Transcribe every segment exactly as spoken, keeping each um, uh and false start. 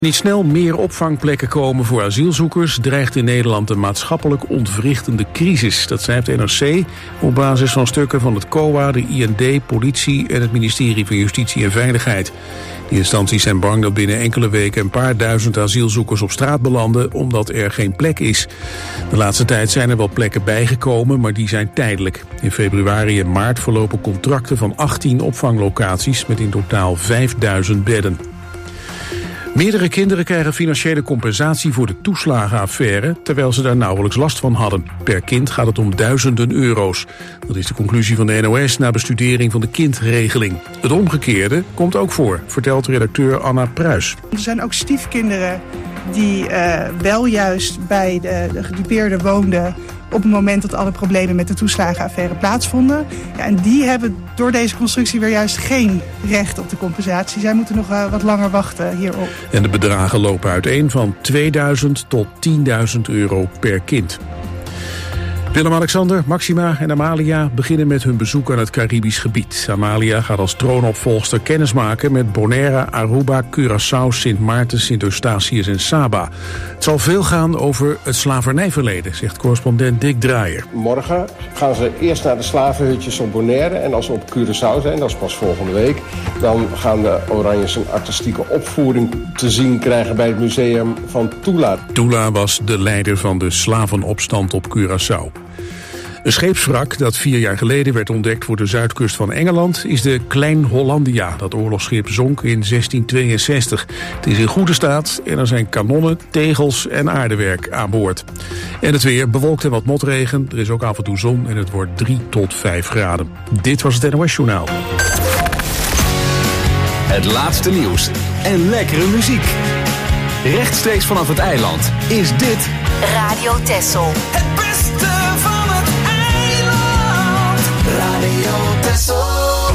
Niet snel meer opvangplekken komen voor asielzoekers dreigt in Nederland een maatschappelijk ontwrichtende crisis. Dat schrijft N R C op basis van stukken van het C O A, de I N D, politie en het ministerie van Justitie en Veiligheid. Die instanties zijn bang dat binnen enkele weken een paar duizend asielzoekers op straat belanden omdat er geen plek is. De laatste tijd zijn er wel plekken bijgekomen, maar die zijn tijdelijk. In februari en maart verlopen contracten van achttien opvanglocaties met in totaal vijfduizend bedden. Meerdere kinderen krijgen financiële compensatie voor de toeslagenaffaire, terwijl ze daar nauwelijks last van hadden. Per kind gaat het om duizenden euro's. Dat is de conclusie van de N O S na bestudering van de kindregeling. Het omgekeerde komt ook voor, vertelt redacteur Anna Pruis. Er zijn ook stiefkinderen die uh, wel juist bij de, de gedupeerde woonden op het moment dat alle problemen met de toeslagenaffaire plaatsvonden. Ja, en die hebben door deze constructie weer juist geen recht op de compensatie. Zij moeten nog uh, wat langer wachten hierop. En de bedragen lopen uiteen van tweeduizend tot tienduizend euro per kind. Willem-Alexander, Maxima en Amalia beginnen met hun bezoek aan het Caribisch gebied. Amalia gaat als troonopvolgster kennismaken met Bonaire, Aruba, Curaçao, Sint Maarten, Sint Eustatius en Saba. Het zal veel gaan over het slavernijverleden, zegt correspondent Dick Draaier. Morgen gaan ze eerst naar de slavenhutjes op Bonaire en als ze op Curaçao zijn, dat is pas volgende week, dan gaan de Oranjes een artistieke opvoering te zien krijgen bij het museum van Tula. Tula was de leider van de slavenopstand op Curaçao. Een scheepswrak dat vier jaar geleden werd ontdekt voor de zuidkust van Engeland is de Klein Hollandia. Dat oorlogsschip zonk in zestien tweeënzestig. Het is in goede staat en er zijn kanonnen, tegels en aardewerk aan boord. En het weer bewolkt en wat motregen. Er is ook af en toe zon en het wordt drie tot vijf graden. Dit was het N O S Journaal. Het laatste nieuws en lekkere muziek. Rechtstreeks vanaf het eiland is dit Radio Texel. Het beste van het eiland. Radio Texel.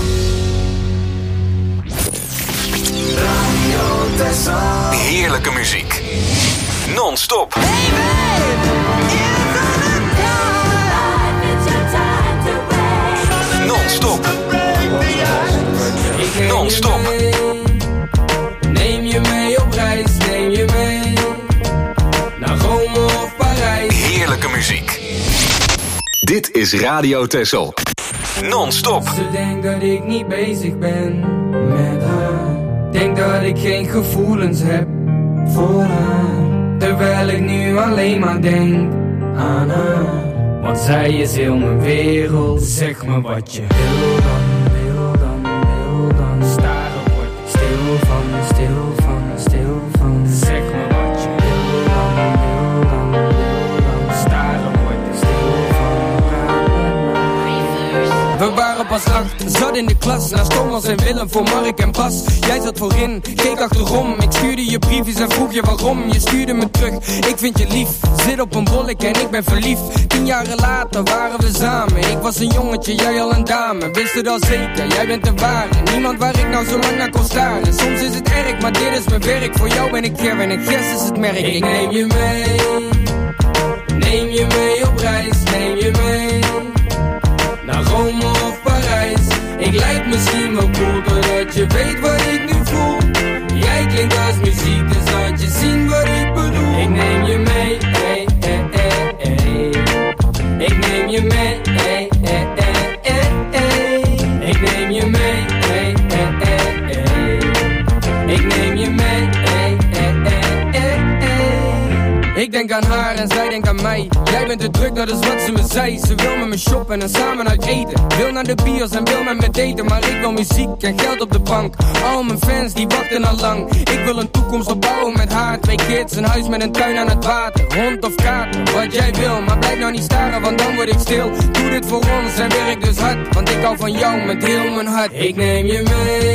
Radio Texel. heerlijke muziek. Non-stop. Hey babe, Non-stop. Non-stop. Neem je mee op reis, neem je mee naar Rome of Parijs. Heerlijke muziek. Dit is Radio Texel. Non-stop. Ze denkt dat ik niet bezig ben met haar. Denk dat ik geen gevoelens heb voor haar. Terwijl ik nu alleen maar denk aan haar. Want zij is heel mijn wereld. Zeg me wat je wil dan, wil dan, wil dan. Staren word stil van, stil van, stil van. Zeg me wat je wil dan, wil dan, wil dan. Staren word stil van. Praat met mij. We waren pas acht, zat in de klas. Naast Thomas en Willem voor Mark en Bas. Jij zat voorin, keek achterom. Ik stuurde je briefjes en vroeg je waarom. Je stuurde me terug, ik vind je lief. Zit op een bolletje en ik ben verliefd. Tien jaren later waren we samen. Ik was een jongetje, jij al een dame. Wist het al zeker, jij bent de ware. Niemand waar ik nou zo lang naar kon staren. Soms is het erg, maar dit is mijn werk. Voor jou ben ik Kevin en Gers is het merk. Ik neem je mee, neem je mee op reis. Neem je mee naar Rome of Parijs. Ik lijk misschien wel cool, doordat je weet wat ik nu voel. Jij klinkt als muziek, dus laat je zien wat ik bedoel. Ik neem je mee, hey, hey, hey, hey. Ik neem je mee, hey, hey, hey, hey, hey. Ik neem je mee, hey, hey, hey, hey. Ik neem je mee, hey, hey, hey, hey, hey. Ik denk aan haar en zij denkt aan mij. Jij bent te druk, dat is wat ze me zei. Ze wil met me shoppen en samen uit eten. Wil naar de bios en wil met me daten. Maar ik wil muziek en geld op de bank. Al mijn fans die wachten al lang. Ik wil een toekomst opbouwen met haar. Twee kids, een huis met een tuin aan het water. Hond of kaart, wat jij wil. Maar blijf nou niet staren, want dan word ik stil. Doe dit voor ons en werk dus hard. Want ik hou van jou met heel mijn hart. Ik neem je mee,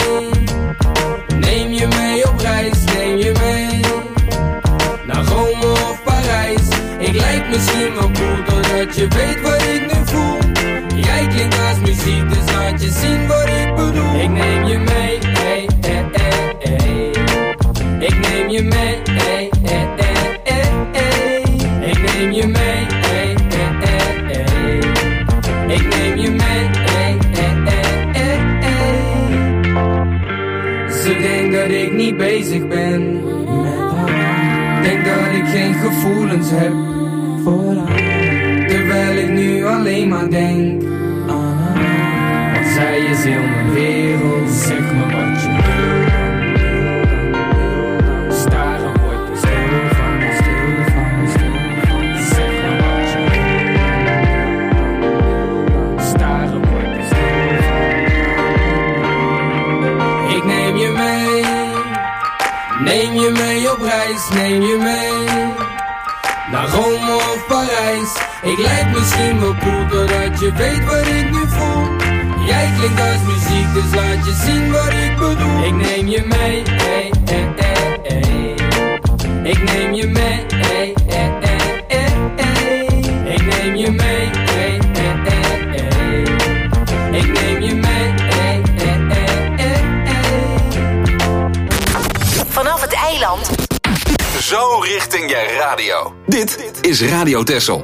neem je mee op reis. Neem je mee naar Rome of Parijs. Ik lijk misschien wel cool, doordat je weet wat ik nu voel. Jij klinkt als muziek, dus laat je zien wat ik bedoel. Ik neem je mee, hey, hey, hey, hey. Ik neem je mee, hey, hey, hey, hey, hey. Ik neem je mee, hey, hey, hey, hey. Ik neem je mee, hey, hey, hey, hey, hey. Ze denkt dat ik niet bezig ben met geen gevoelens heb voor haar. Terwijl ik nu alleen maar denk aan haar. Want zij is heel mijn wereld. Zeg me wat je wil. Staren wordt er stil van, stil van, stil van. Zeg me wat je wil. Staren wordt er stil van. Ik neem je mee. Neem je mee op reis, neem je mee naar Rome of Parijs. Ik lijk misschien wel cool, doordat je weet wat ik nu voel. Jij klinkt als muziek, dus laat je zien wat ik bedoel. Ik neem je mee, hey, hey, hey, hey. Ik neem je mee, hey, hey, hey, hey, hey. Ik neem je mee, hey, hey, hey, hey. Ik neem je mee, hey, hey, hey, hey, hey. Vanaf het eiland. Zo richting je radio. Dit is Radio Texel.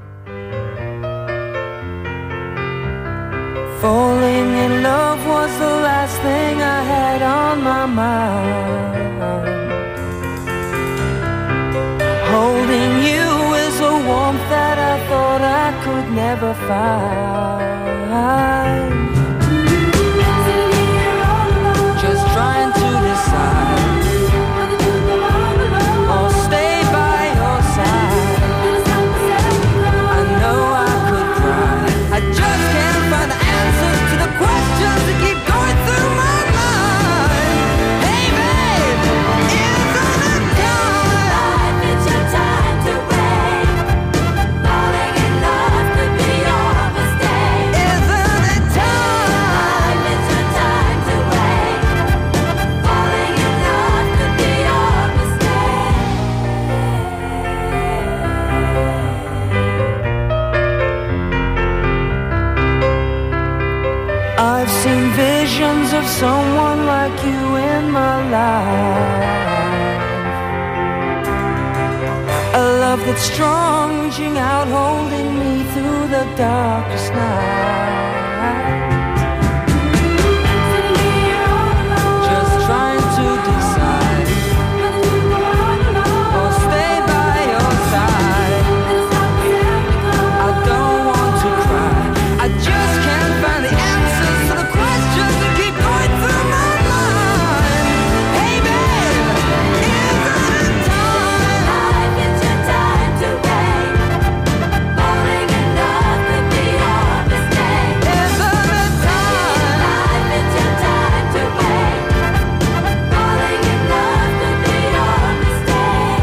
Falling in love was the last thing I had on my mind. Holding you is a warmth that I thought I could never find. Just trying to decide. Visions of someone like you in my life. A love that's strong, reaching out, holding me through the darkest night. Just trying to decide, or stay by your side. I don't want to cry, I just can't find the answers to the questions that keep going through my mind. Hey babe, isn't it time? Life is your time to wait. Falling in love could be your mistake. Isn't it time? Life is your time to wait. Falling in love could be your mistake.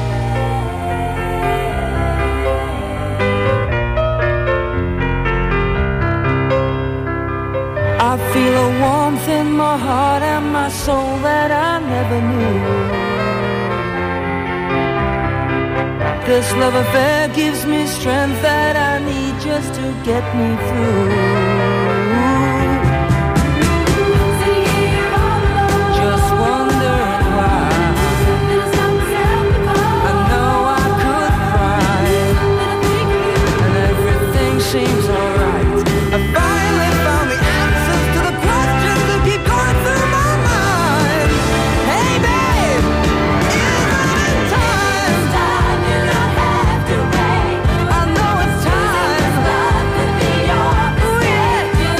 I feel a warmth in my heart and my soul that I never knew. This love affair gives me strength that I need just to get me through. Just wondering why. I know I could cry, and everything seems alright. I finally found the answers to the questions that keep going through my mind. Hey babe, isn't it time? It's time, you don't have to wait. I know it's time. Love could be your mistake. Ooh, yeah. You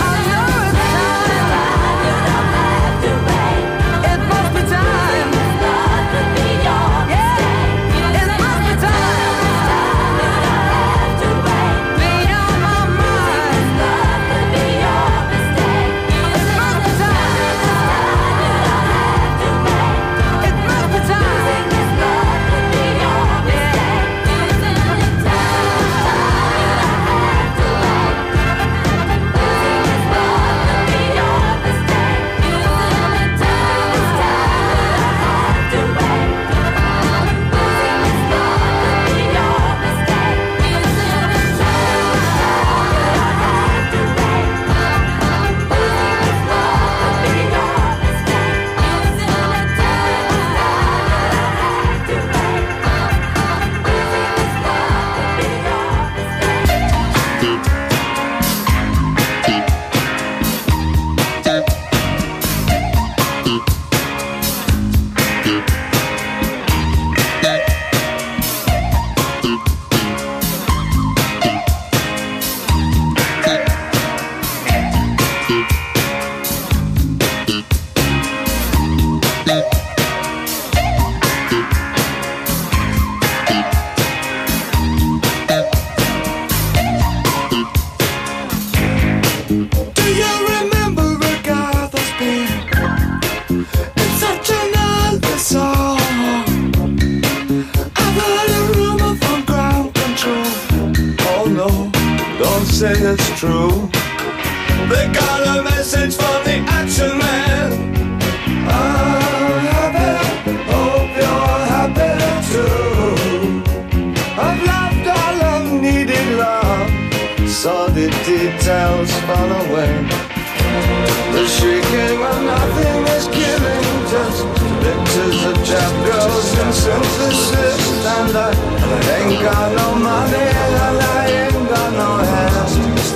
it's true. They got a message from the action man. I'm happy, hope you're happy too. I've loved all I've needed love, saw the details fall away. The shrieking when nothing is killing, just pictures of chap girls and synthesis. And I ain't got no money and I ain't got no hands.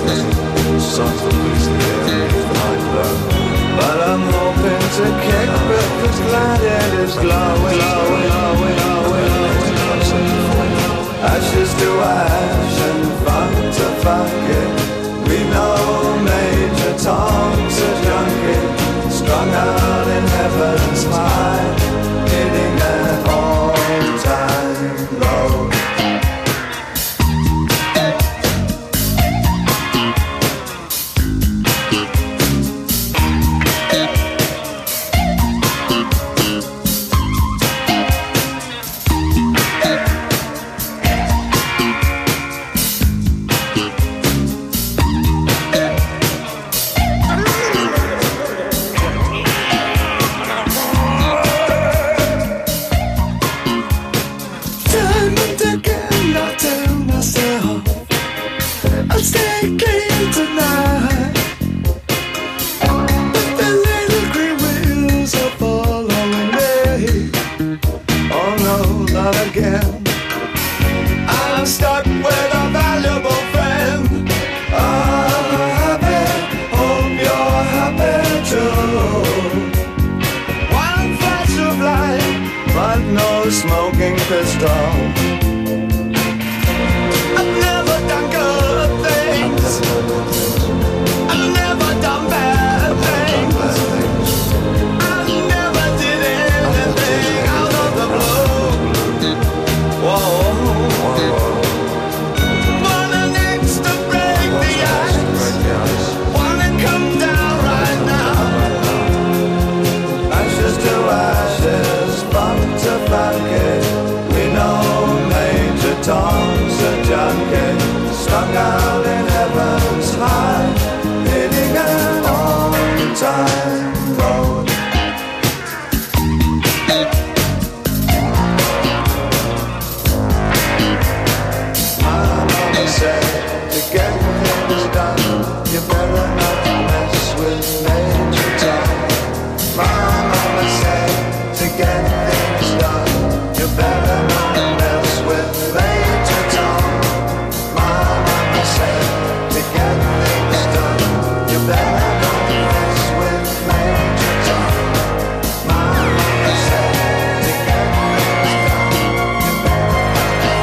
But I'm hoping to kick because glad it is glowing, glowing, glowing, glowing, glowing. Ashes to ash and funk to funk it. We know Major Tom's a junkie, strung out in heaven's high, hitting an all-time low. Smoking pistol. I've never done good things. I've never done bad things. I never did anything out of the blue. Whoa. Want an axe to break the ice. Wanna come down right now. Ashes to ashes, funk to funk it. We know Major Tom's a junkie, stuck out in heaven's high, hitting an on-time road. My mama said, to get things done, you better not mess with Major Tom. My mama said, to get things done, you better not mess with Major Tom. My mama said, to get things done, you better not mess with Major Tom. My mama said, to get things done, you better not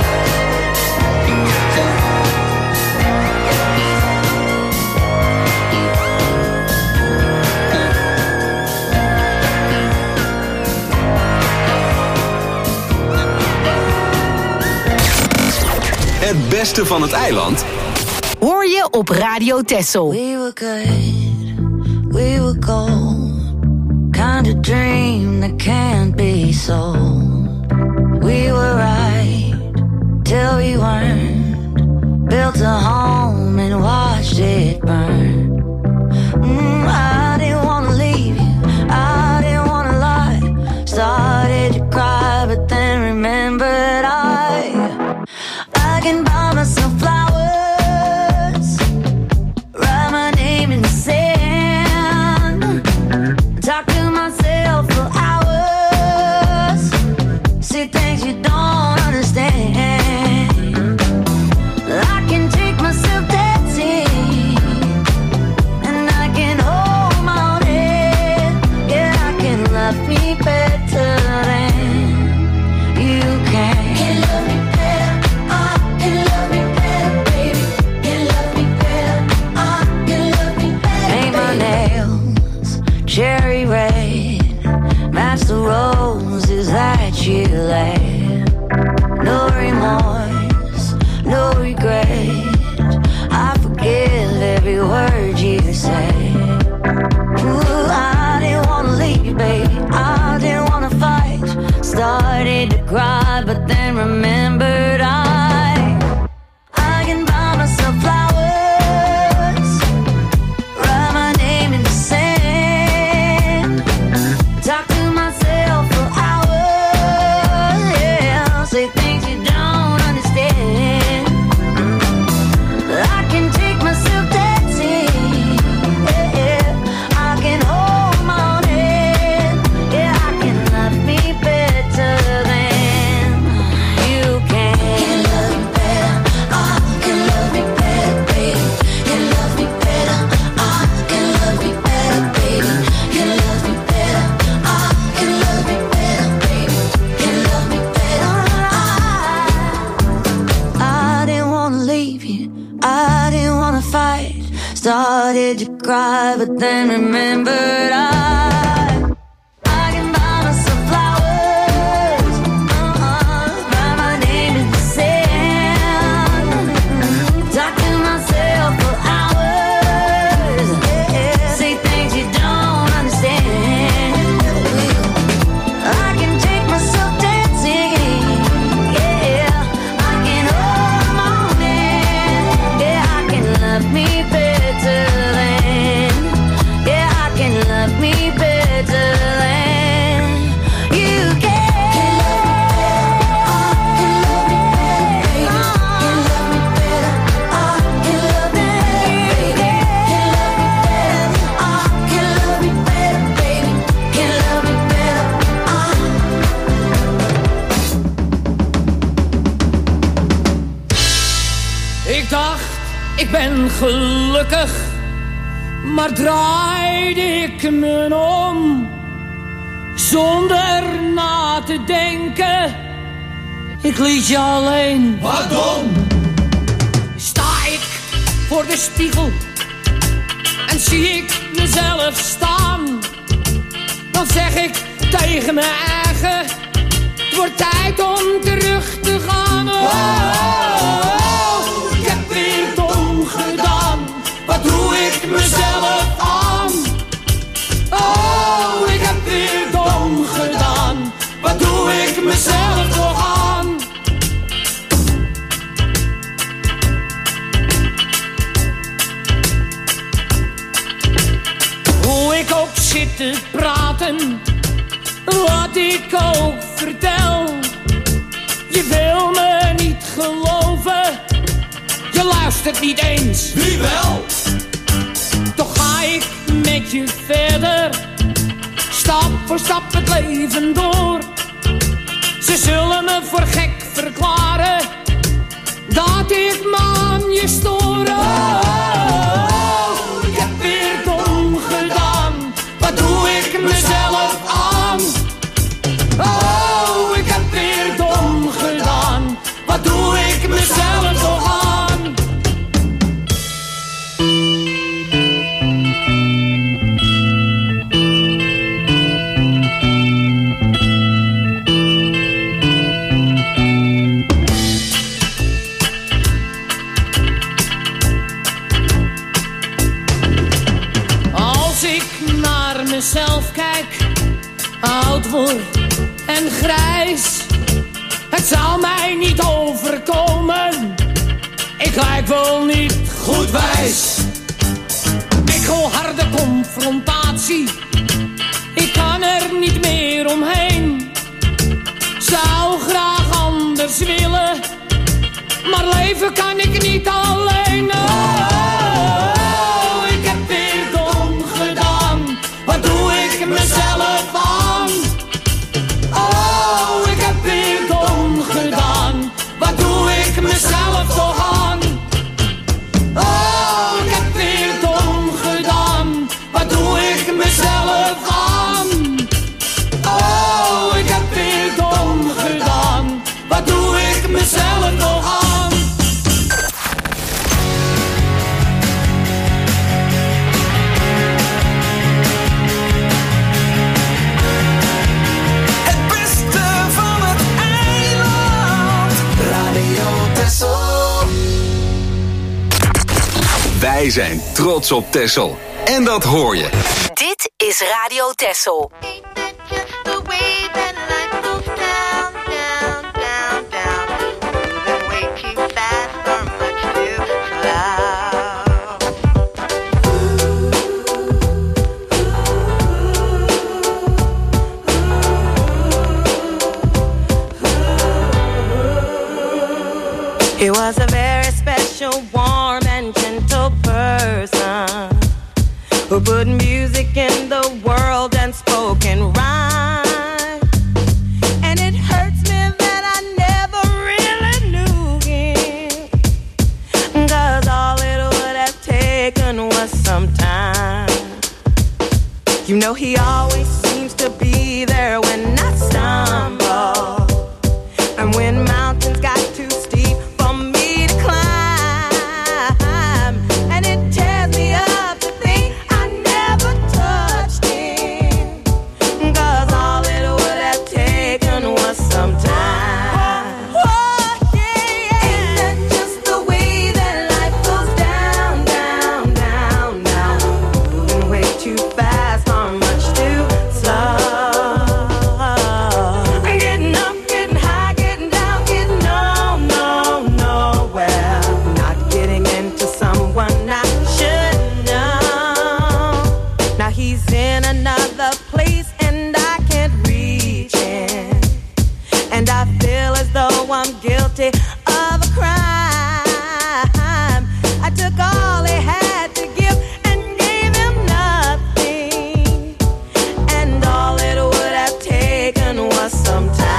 Het beste van het eiland hoor je op Radio Texel. We were good, we were gold. Kind of dream that can't be sold. We were right till we weren't. Built a home and watched it burn. Mm, I didn't wanna leave you, I didn't wanna lie. Started to cry but then remembered I I can buy myself flowers, write my name in the sand, talk to myself for hours, see things you don't understand. I can take myself dancing, and I can hold my own head. Yeah, I can love me better than you can. Can love me better, I can love me better, baby. Can love me better, I can love me better. Paint my nails cherry red, match the roses that you laid. No remorse, no regret. I forgive every word you say. Ooh, I didn't wanna leave, baby. I didn't wanna fight. Started to cry, but then remembered I I can buy myself flowers, did you cry? But then remembered I, I can buy myself flowers, uh-uh, write my name in the sand, talk to myself for hours, yeah, say things you don't understand. I can take myself dancing, yeah, I can hold the morning, yeah, I can love me better than, yeah, I can love me better than you can. Ik dacht, ik ben gelukkig, maar draaide ik me om, zonder na te denken. Ik liet je alleen. Waarom? Sta ik voor de spiegel en zie ik mezelf staan, dan zeg ik tegen mijn eigen, het wordt tijd om terug te gaan. Oh, ik heb weer dom gedaan, wat doe ik mezelf aan? Oh, ik heb weer dom gedaan, wat doe ik mezelf toch aan? Hoe ik ook zit te praten, wat ik ook vertel, je wil me niet geloven, je luistert niet eens. Wie wel? Toch ga ik met je verder, stap voor stap het leven door. Ze zullen me voor gek verklaren, dat ik me aan je stoor. Oh, ik heb weer dom gedaan, wat doe ik mezelf aan? Oh, ik heb weer dom gedaan, wat doe ik mezelf toch aan? Als ik naar mezelf kijk, oud word en grijs, het zou mij niet overkomen, ik lijk wel niet goed wijs. Ik wil harde confrontatie, ik kan er niet meer omheen. Zou graag anders willen, maar leven kan ik niet alleen. Oh, ik heb weer dom gedaan, wat doe ik mezelf aan? Oh, ik heb weer dom gedaan, wat doe ik mezelf toch aan? Oh, ik heb weer dom gedaan, wat doe ik mezelf aan? Oh, ik heb weer dom gedaan, wat doe ik mezelf toch aan? Het beste van het eiland. Radio Texel. Wij zijn trots op Texel. En dat hoor je. Dit is Radio Texel. He was a very special, warm and gentle person who put music in the world and spoke in rhyme. And it hurts me that I never really knew him, 'cause all it would have taken was some time. You know he always seems to be there when I stumble, and when mountains got too steep for me to climb, and it tears me up to think I'm guilty of a crime. I took all he had to give and gave him nothing, and all it would have taken was some time.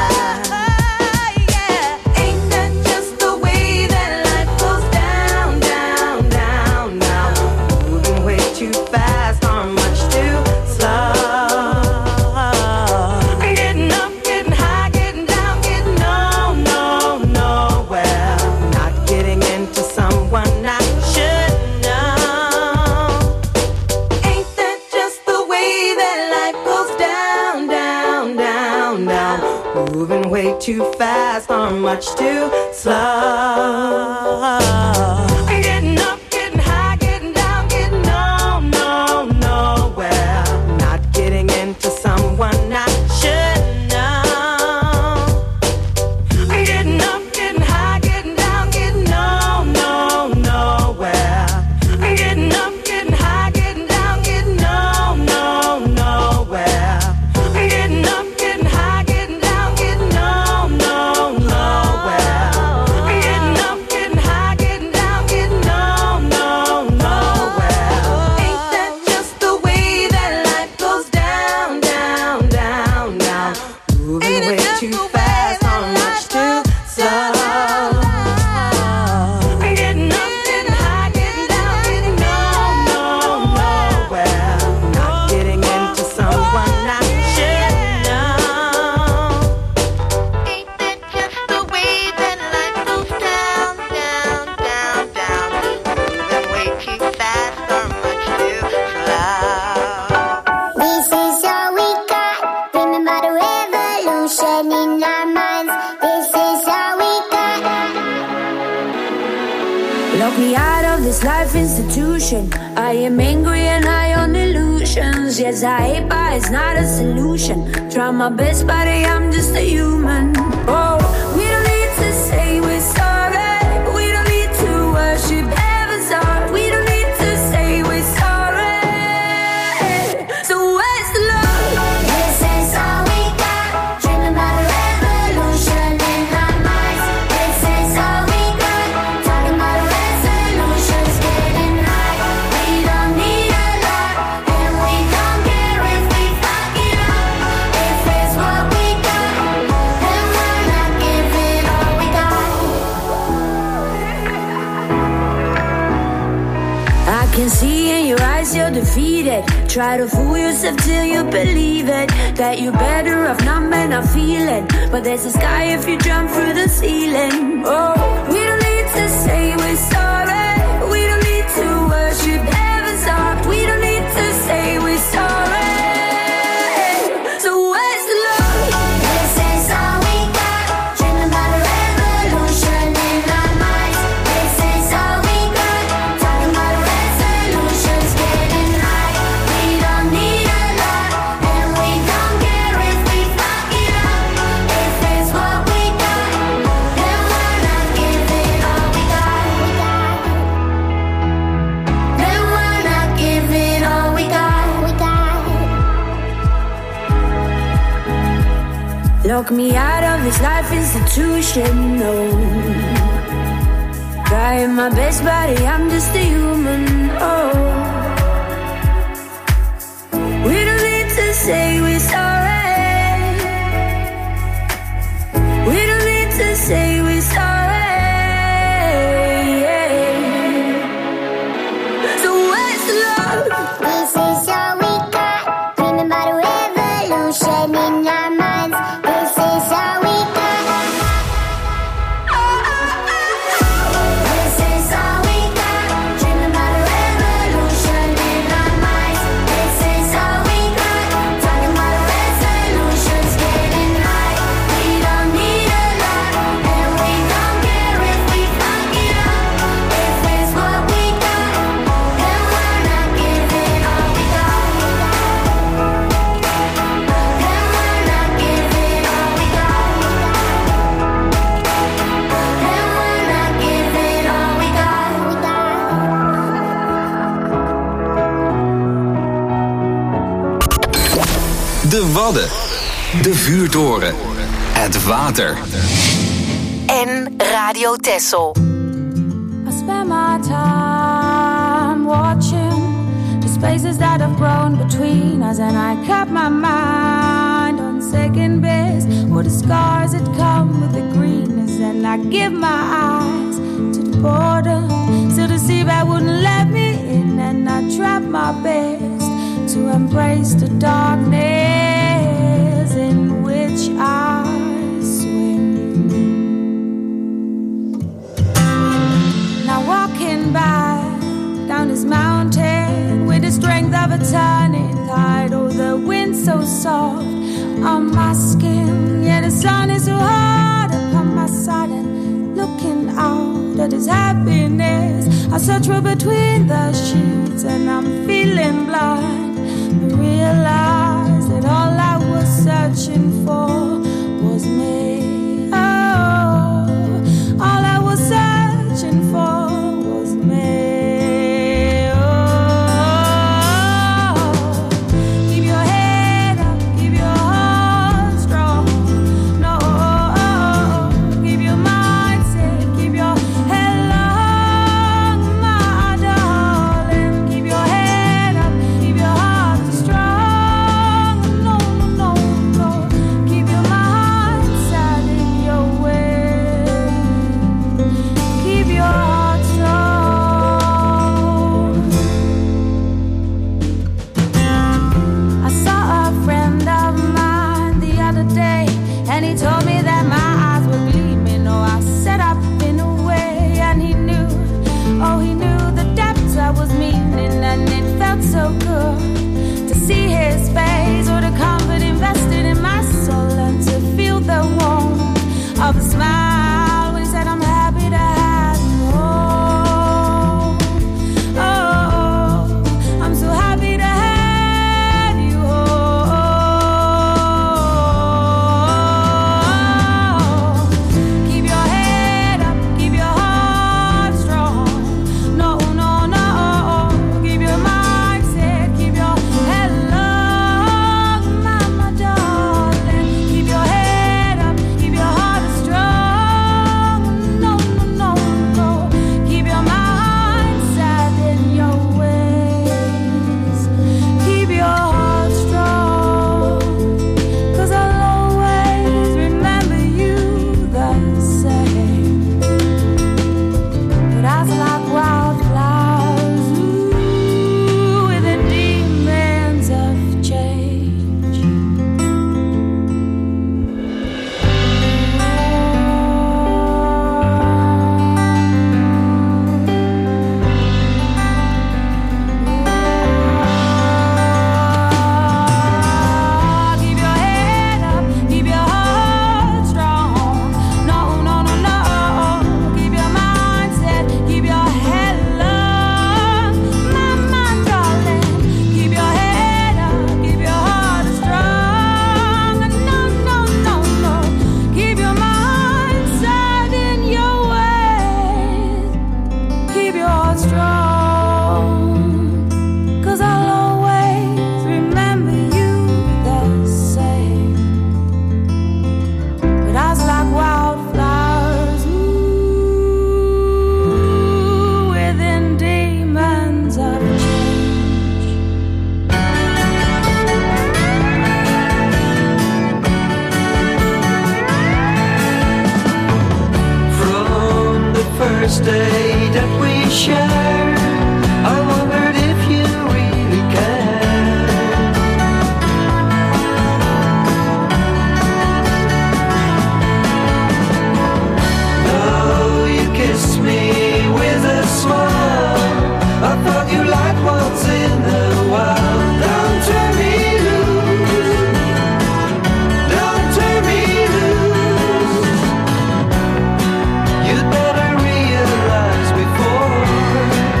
Too fast or much too slow. Getting up, getting high, getting down, getting no, no, nowhere. Not getting into someone I should know. Getting up, getting high, getting down, getting no, no, nowhere. Getting up, getting high, getting down, getting no, no, nowhere. Getting up, getting high, getting down, getting no. I am angry and high on illusions. Yes, I hate, but it's not a solution. Try my best, but I'm just a human. Oh, we don't need to say we're sorry. We don't need to worship heaven's heart. We don't need to say we're sorry. So where's the love? This is all we got. Dreaming about a revolution in our minds. This is all we got. Talking about a resolutions, getting high. We don't need a lot, and we don't care if we fuck it up. If it's what we got, then we're not giving all we got. I can see in your eyes you're defeated. Try to fool yourself till you believe it, that you're better off not men are feeling. But there's a sky if you jump through the ceiling. Oh, we don't need to say we're sorry. We don't need to worship heaven's heart. We don't need to say we're sorry. So where's the love? This is all we got. Dreaming about a revolution in our minds. This is all we got. Talking about a resolutions, getting high. We don't need a lot, and we don't care if we fuck it up. If it's what we got, then we're not giving all we got. Then we're not giving all we got. Lock me out of this life institution, no. Trying my best, buddy, I'm just a human, oh. We don't need to say we're sorry. We don't need to say we're sorry. So where's the love? This is all we got. Dreaming about a revolution in our minds. This is all we got. This is all we got. Dreaming about a revolution in our minds. This is all we got. Talking about a resolutions, getting high. We don't need a lot, and we don't care if we fuck it up. If it's what we got, then we're not giving all we got. Then we're not giving all we got. Then we're not giving all we got. De Wadden. De vuurtoren. Het water. en Radio Texel. I spend my time watching the spaces that have grown between us, and I kept my mind on second base with the scars that come with the greenness, and I give my eyes to the border, so the seabed wouldn't let me in, and I tried my best to embrace the darkness in which I swim. Now walking back down this mountain with the strength of a turning tide, oh, the wind so soft on my skin, yeah, the sun is so hard upon my side, and looking out at this happiness, I search for between the sheets, and I'm feeling blind. Realize that all I was searching for was me. Oh, all I was searching for was me. Oh, keep your head up, keep your heart strong. No, keep your mind set, keep your head long, my darling. Keep your head up, keep your heart. And he told me that my eyes were gleaming. Oh, I sat up in a way, and he knew, oh, he knew the depths I was meaning, and it felt so good to see his face, or the comfort invested in my soul, and to feel the warmth of a smile when he said, I'm happy to have you home. Oh, I'm so happy to have you home. You'd better realize before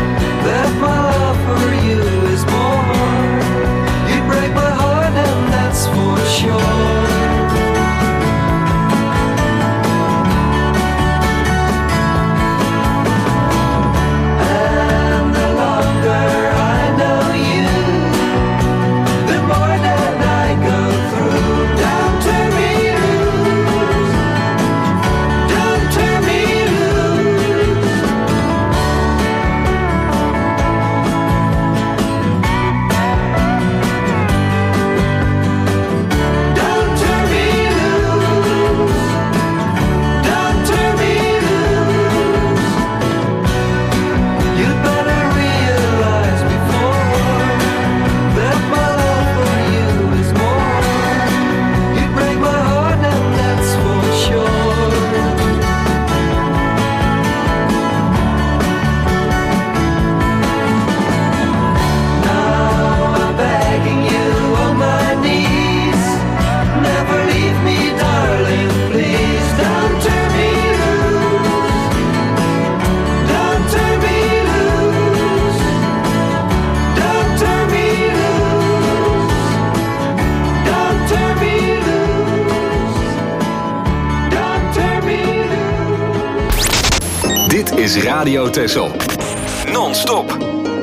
is Radio Texel. Non-stop.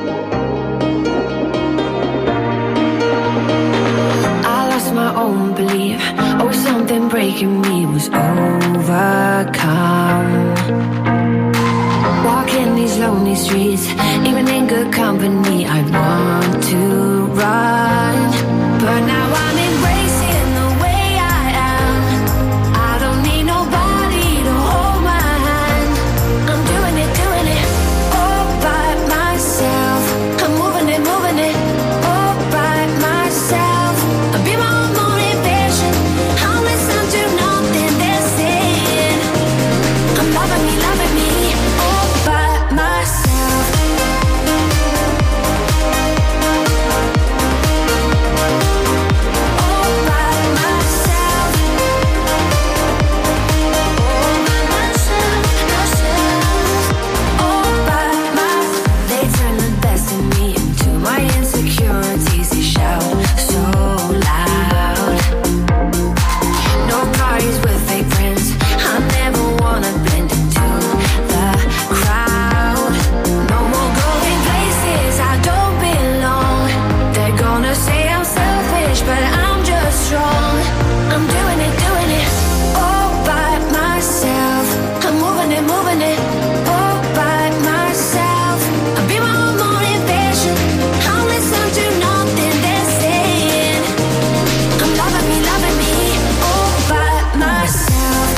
I lost my own belief. Oh, something breaking me was overcome. Walking these lonely streets, even in good company, I want to run. But now I'm embracing the way I am. I don't need nobody to hold my hand. I'm doing it, doing it, all by myself. I'm moving it, moving it, all by myself. I'll be my own motivation. I'll listen to nothing they're saying. I'm loving me, loving me, all by myself. All by myself. All by myself, myself. All by myself. They turn the best in me into my insecurities. They shout so loud. No parties with fake friends. I never wanna blend into the crowd. No more going places I don't belong. They're gonna say I'm selfish, but I'm just strong. I'm doing it, doing it, all by myself. I'm moving it, moving it, all by myself. I'll be my own motivation. I'll listen to nothing they're saying. I'm loving me, loving me, all by myself.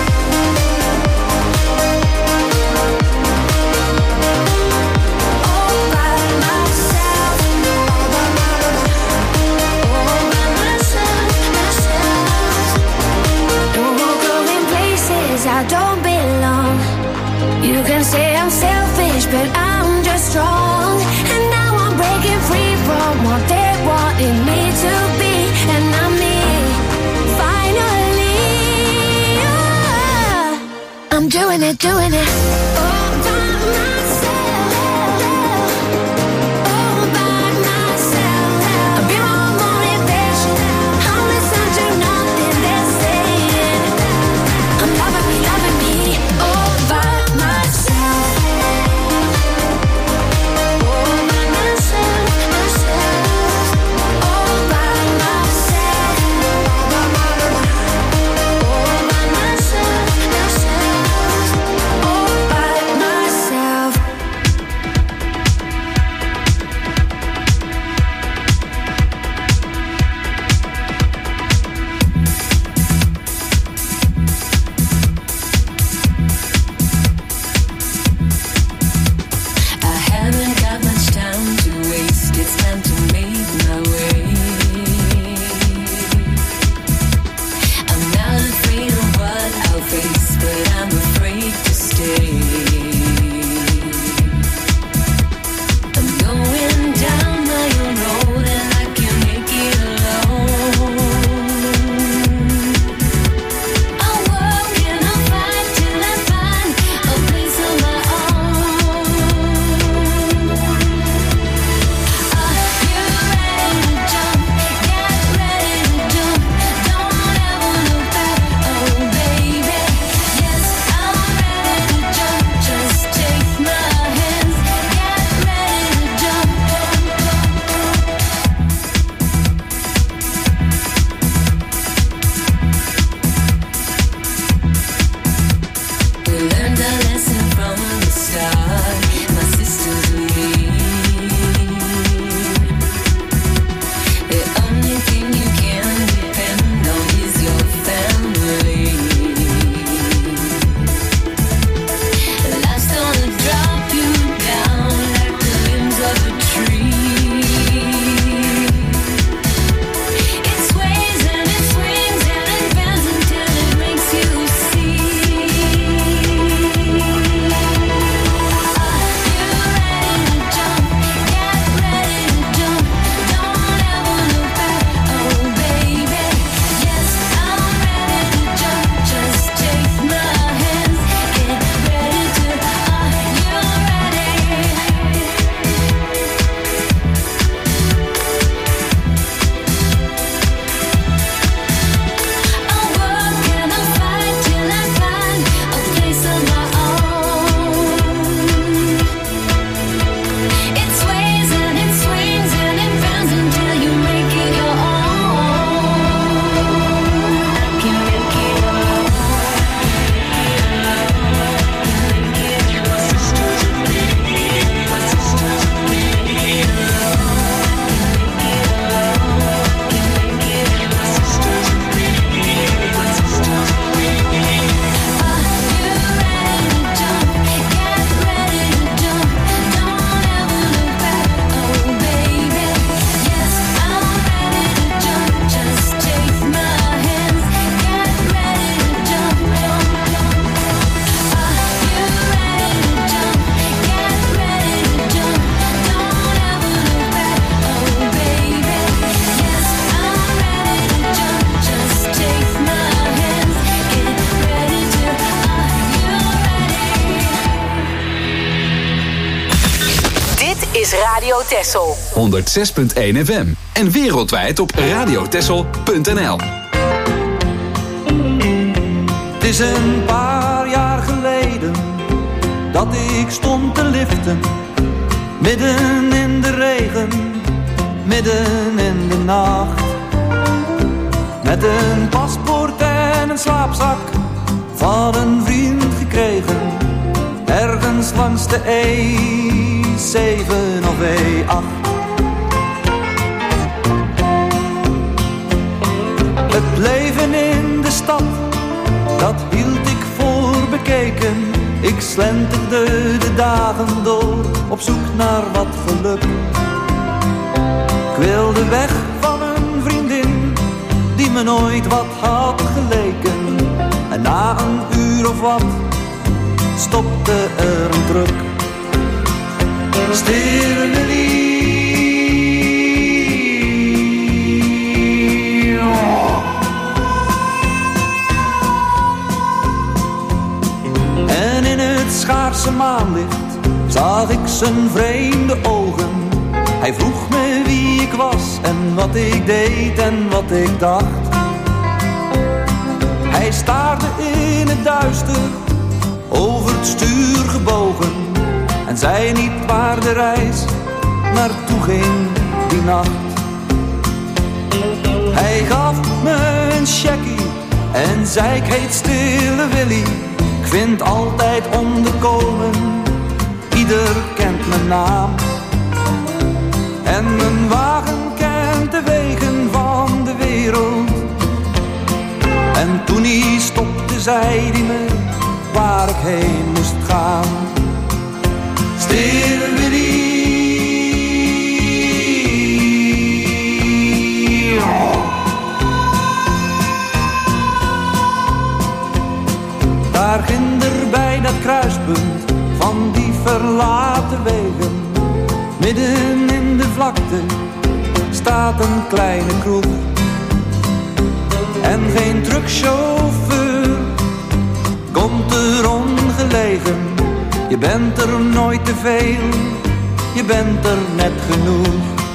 All by myself. All by myself, myself. No more going places I don't belong. You can say I'm selfish, but I'm just strong. And now I'm breaking free from what they wanted me to be. And I'm me, finally. Yeah. I'm doing it, doing it, all by myself. All by myself. I'll be my own motivation. I'll listen to nothing they're saying. I'm loving me, loving me, all by myself. All by myself, myself. All by myself. All by myself, myself. All by myself. is Radio Texel. honderdzes punt één F M. En wereldwijd op radiotexel punt n l. Het is een paar jaar geleden dat ik stond te liften. Midden in de regen, midden in de nacht. Met een paspoort en een slaapzak van een vriend gekregen. Ergens langs de E zeven of E acht. Het leven in de stad, dat hield ik voor bekeken. Ik slenterde de dagen door, op zoek naar wat geluk. Ik wilde weg van een vriendin, die me nooit wat had geleken. En na een uur of wat, stopte er een truck. Stille Willy. En in het schaarse maanlicht zag ik zijn vreemde ogen. Hij vroeg me wie ik was en wat ik deed en wat ik dacht. Hij staarde in het duister, over het stuur gebogen, en zei niet waar de reis naartoe ging die nacht. Hij gaf me een checkie en zei ik heet Stille Willy. Ik vind altijd onderkomen, ieder kent mijn naam. En mijn wagen kent de wegen van de wereld. En toen hij stopte zei hij me waar ik heen moest gaan. Stille Willy. Daar ginder bij dat kruispunt van die verlaten wegen, midden in de vlakte staat een kleine kroeg. En geen truckchauffeur komt er ongelegen. Je bent er nooit te veel, je bent er net genoeg.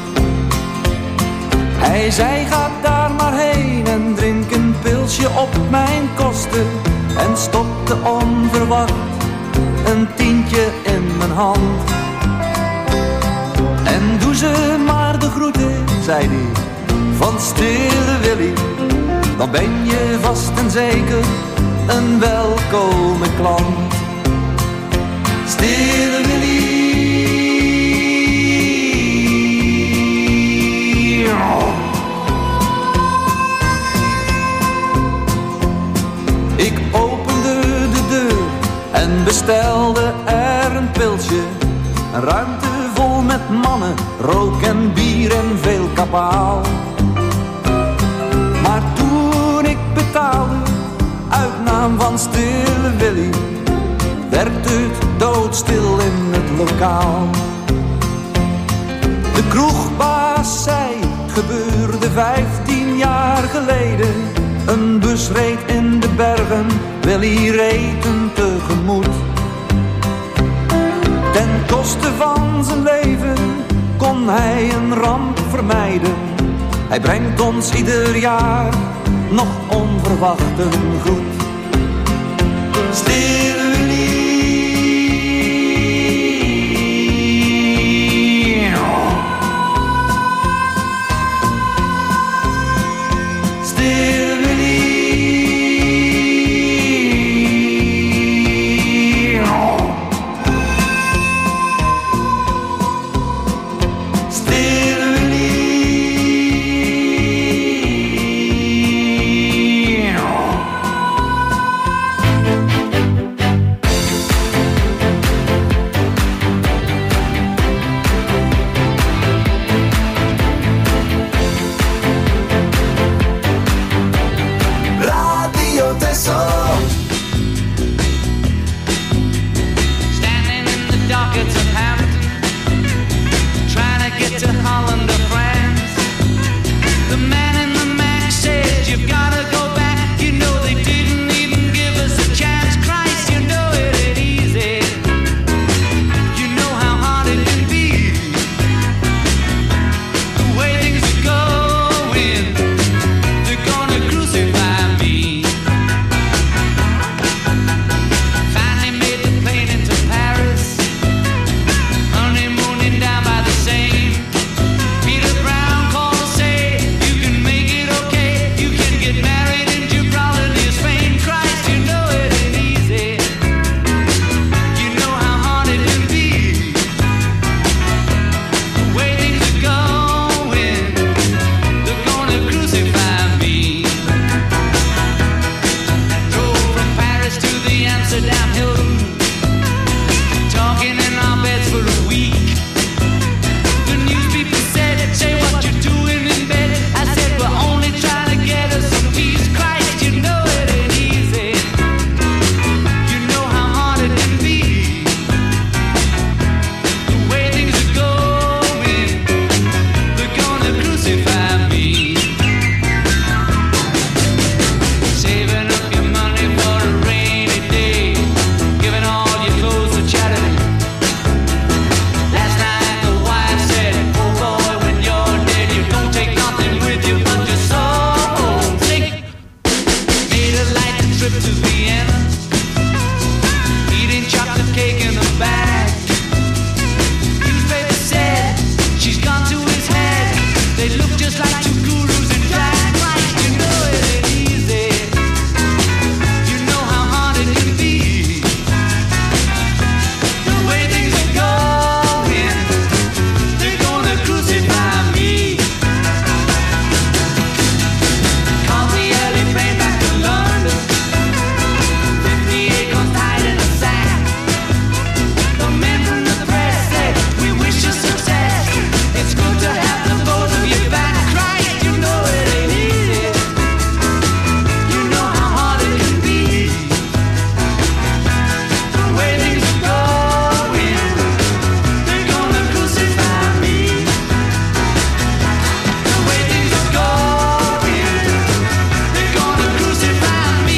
Hij zei ga daar maar heen en drink een pilsje op mijn kosten. En stopte onverwacht een tientje in mijn hand. En doe ze maar de groeten, zei hij, van Stille Willy. Dan ben je vast en zeker een welkome klant. Stille Willy. Ik opende de deur en bestelde er een pilsje. Een ruimte vol met mannen, rook en bier en veel kabaal. Maar toen ik betaalde, uit naam van Stille Willy, werd het doodstil in het lokaal. De kroegbaas zei, het gebeurde vijftien jaar geleden. Een bus reed in de bergen, Willy reed hem tegemoet. Ten koste van zijn leven kon hij een ramp vermijden. Hij brengt ons ieder jaar nog onverwacht een groet. Stille Willy. Stille Willy. Stille Willy. Stille Amsterdam Hilton, talking in our beds for a week. The news people said, say what you're doing in bed. I said, we're only trying to get us some peace. Christ, you know it ain't easy. You know how hard it can be. The way things are going, they're gonna crucify me. Saving up your money for a rainy day, giving all your clothes to charity. Last night the wife said, oh boy, when you're dead, you don't take nothing with you but your soul. Sick. Made a light trip to Vienna, eating chocolate cake in a bag. Newspaper said, she's gone to his head. They look just like two gurus in drag. Christ, you know it ain't easy. You know how hard it can be. The way things are going, they're gonna crucify me. Caught the early plane back to London, fifty-eight guns tied in a sack. The men from the press said, we wish you success. It's good to have the both of you back. Christ, you know it ain't easy. You know how hard it can be. The way things are going, they're gonna crucify me. The way things are going, they're gonna crucify me.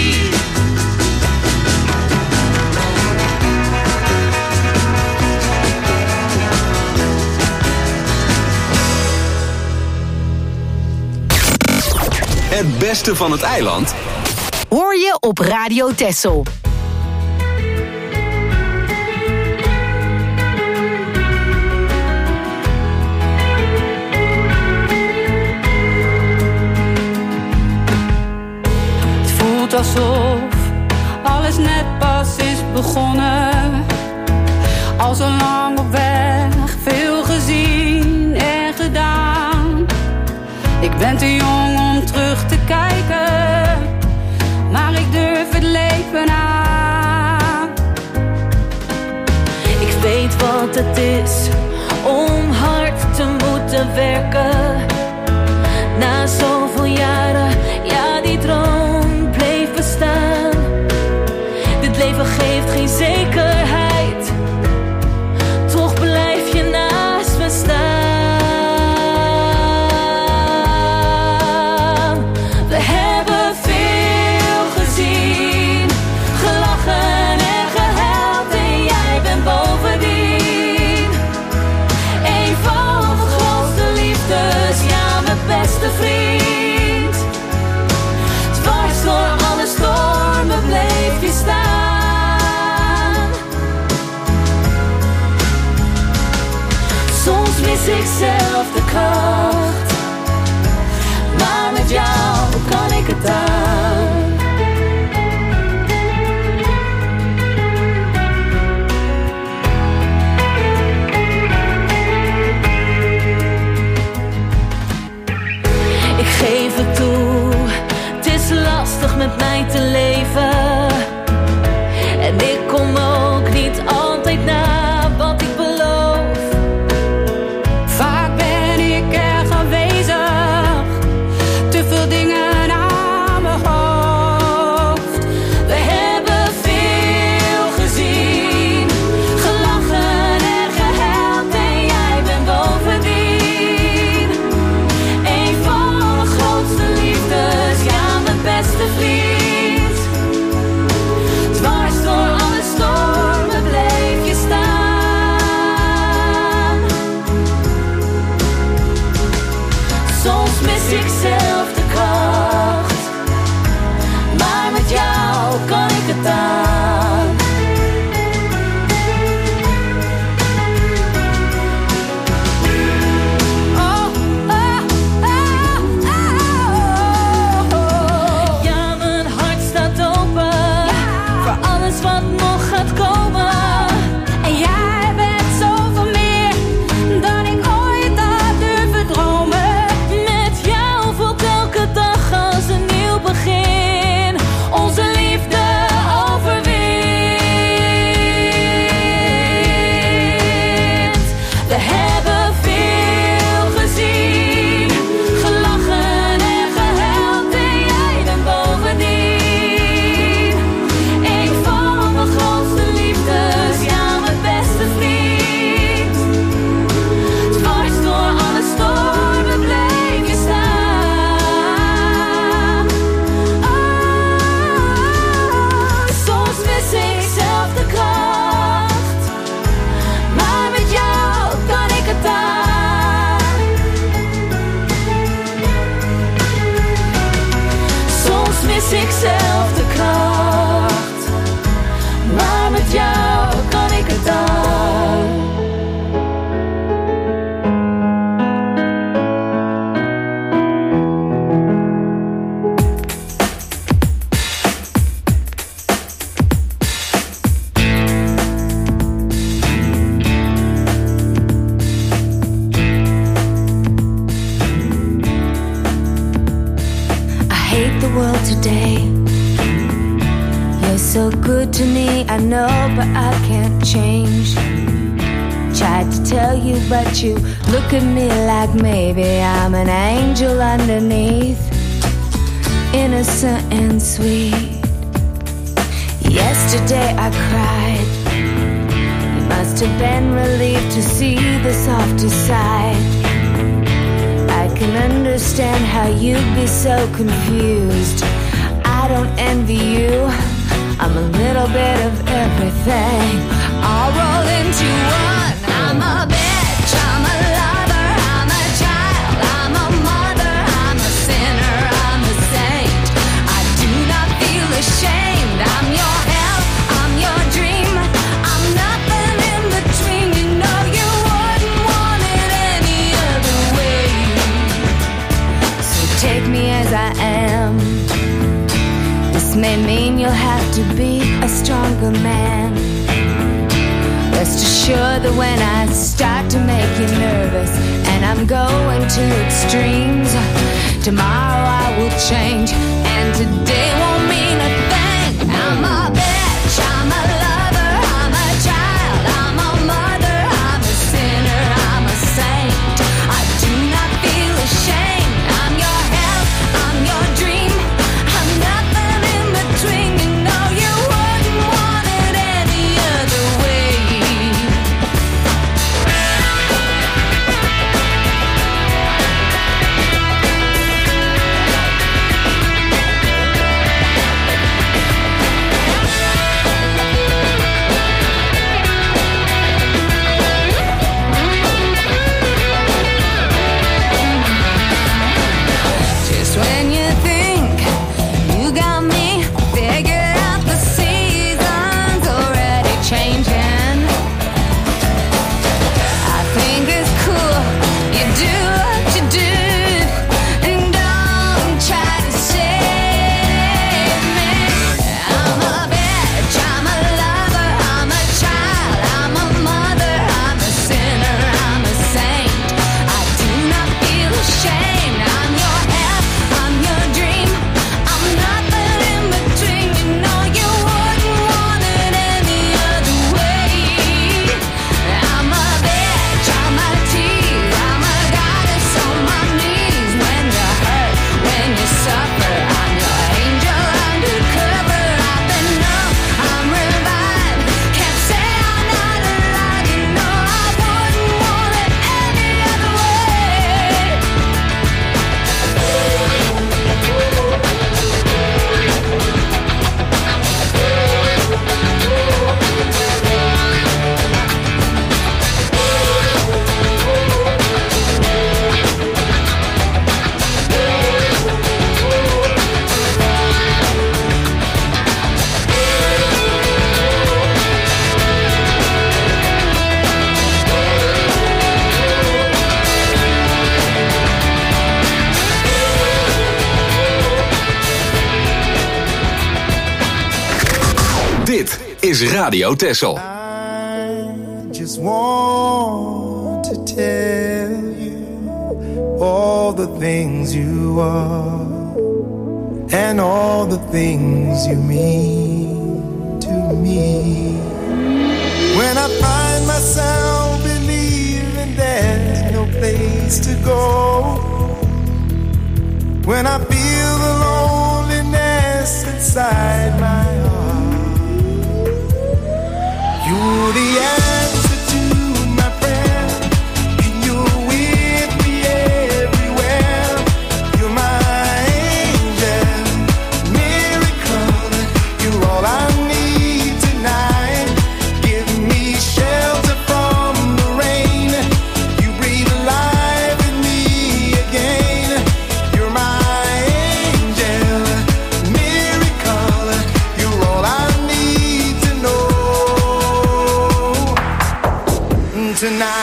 Het beste van het eiland Hoor je op Radio Texel. Het voelt alsof alles net pas is begonnen. Al zo lang op weg, veel gezien en gedaan. Ik ben te jong om terug te kijken, maar ik durf het leven aan. Ik weet wat het is om hard te moeten werken. Na zoveel jaren, ja, die droom bleef bestaan. Dit leven geeft geen zekerheid, toch blijf je naast me staan. We hebben veel gezien, gelachen en gehuild en jij bent bovendien een van de grootste liefdes, ja, mijn beste vriend. Dwars door alle stormen bleef je staan. Soms mis ik zelf de kracht, maar met jou kan ik het aan. Ik geef het toe, het is lastig met mij te leven. En ik kom ook niet altijd na wat ik beloof. Vaak ben ik erg aanwezig, te veel dingen aan mijn hoofd. We hebben veel gezien, gelachen en gehuild en jij bent bovendien een van de grootste liefdes, ja, mijn beste vriend. Dwars door alle stormen bleef je staan. Soms mis ik zelf de kracht, maar met jou kan ik het aan. Oh, oh, oh, oh, oh. Ja, mijn hart staat open voor alles wat nog gaat komen. En jij bent zoveel meer dan ik ooit had durven dromen. Met jou voelt elke dag als een nieuw begin. Onze liefde overwint. know, but I can't change. Tried to tell you, but you look at me like maybe I'm an angel underneath, innocent and sweet. Yesterday I cried. You must have been relieved to see the softer side. I can understand how you'd be so confused. I don't envy you. I'm a little bit of everything, all rolled into one. I'm a bitch, I'm a lover, I'm a child, I'm a mother, I'm a sinner, I'm a saint. I do not feel ashamed. I'm your hell, I'm your dream. I'm nothing in between. You know you wouldn't want it any other way. So take me as I am. This may mean you'll have to be a stronger man. Rest assured that when I start to make you nervous and I'm going to extremes, tomorrow I will change and today won't mean a thing. I'm a bitch, I'm a lover, I'm a child, I'm a mother, I'm a sinner, I'm a saint. I do not feel ashamed. I'm your hell, I'm your dream. I'm nothing in between. You know you wouldn't want it any other way. Just when you think you got me figured out, the season's already changing. I think it's cool you do what you do, and don't try to save me. I'm a bitch, I'm a lover, I'm a child, I'm a mother, I'm a sinner, I'm a saint. I do not feel ashamed. I'm your hell, I'm your dream. I'm nothing in between. You know you wouldn't want it any other way. I'm a bitch, I'm a tease, I'm a goddess on my knees. When you hurt, when you suffer, I'm your angel undercover. I've been numb, I'm revived. Can't say I'm not alive. You know I wouldn't want it any other way. Dit is Radio Texel. Just want to tell you all the things you are and all the things you mean to me. When I find myself believing there's no place to go, when I feel the loneliness inside my heart, you're the answer to my prayer, and you're with me everywhere. You're my angel, miracle. You're all I need tonight. Give me shelter from the rain. You breathe life in me again. You're my angel, miracle. You're all I need to know tonight.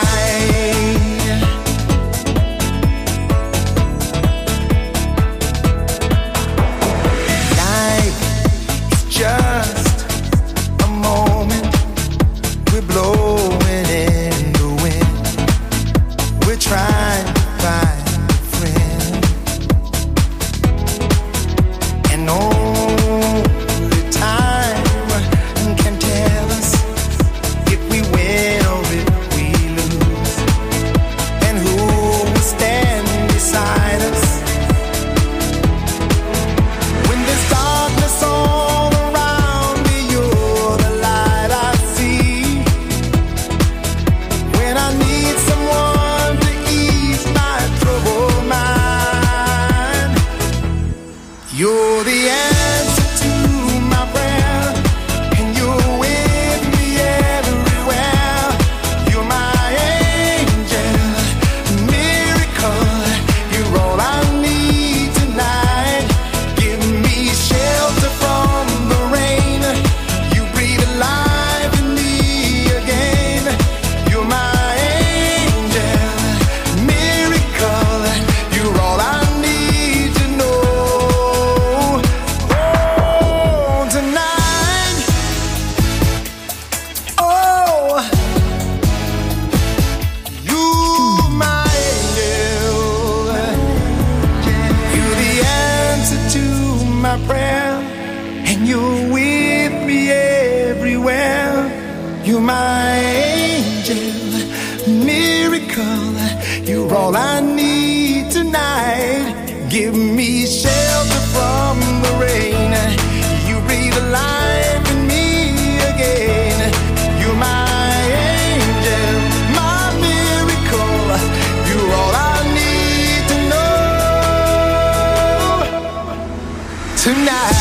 Life is just a moment. We're blowing in the wind. We're trying to find a friend, and only time can tell You're my angel, miracle. You're all I need tonight. Give me shelter from the rain. You breathe life in me again. You're my angel, my miracle. You're all I need to know tonight.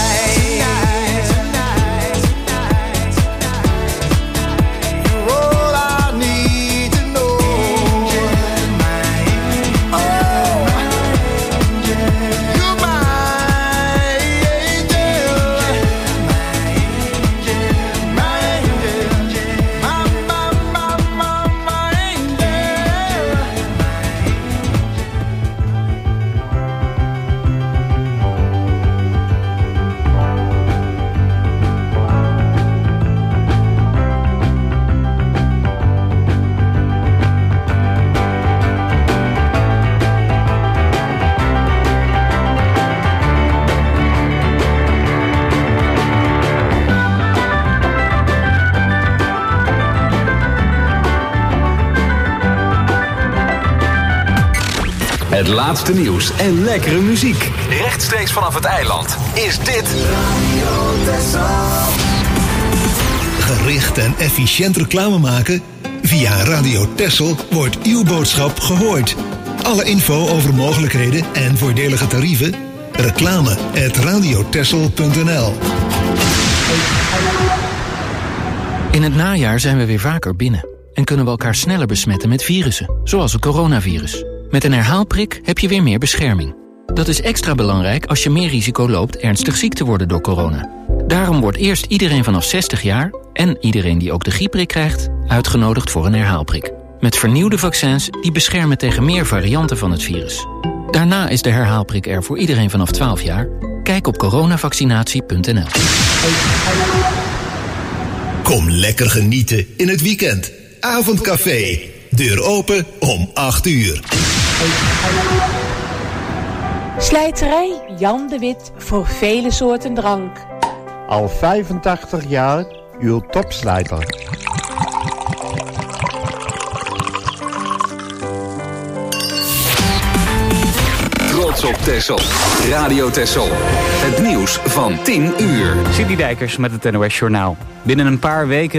Het laatste nieuws en lekkere muziek. Rechtstreeks vanaf het eiland is dit Radio Texel. Gericht en efficiënt reclame maken? Via Radio Texel wordt uw boodschap gehoord. Alle info over mogelijkheden en voordelige tarieven? Reclame at radiotexel punt n l. In het najaar zijn we weer vaker binnen en kunnen we elkaar sneller besmetten met virussen, zoals het coronavirus. Met een herhaalprik heb je weer meer bescherming. Dat is extra belangrijk als je meer risico loopt ernstig ziek te worden door corona. Daarom wordt eerst iedereen vanaf zestig jaar en iedereen die ook de griepprik krijgt uitgenodigd voor een herhaalprik. Met vernieuwde vaccins die beschermen tegen meer varianten van het virus. Daarna is de herhaalprik er voor iedereen vanaf twaalf jaar. Kijk op coronavaccinatie punt n l. Kom lekker genieten in het weekend. Avondcafé. Deur open om acht uur. Slijterij Jan de Wit voor vele soorten drank. Al vijfentachtig jaar uw topslijter. Trots op Texel. Radio Texel. Het nieuws van tien uur. Sidney Dijkers met het N O S Journaal. Binnen een paar weken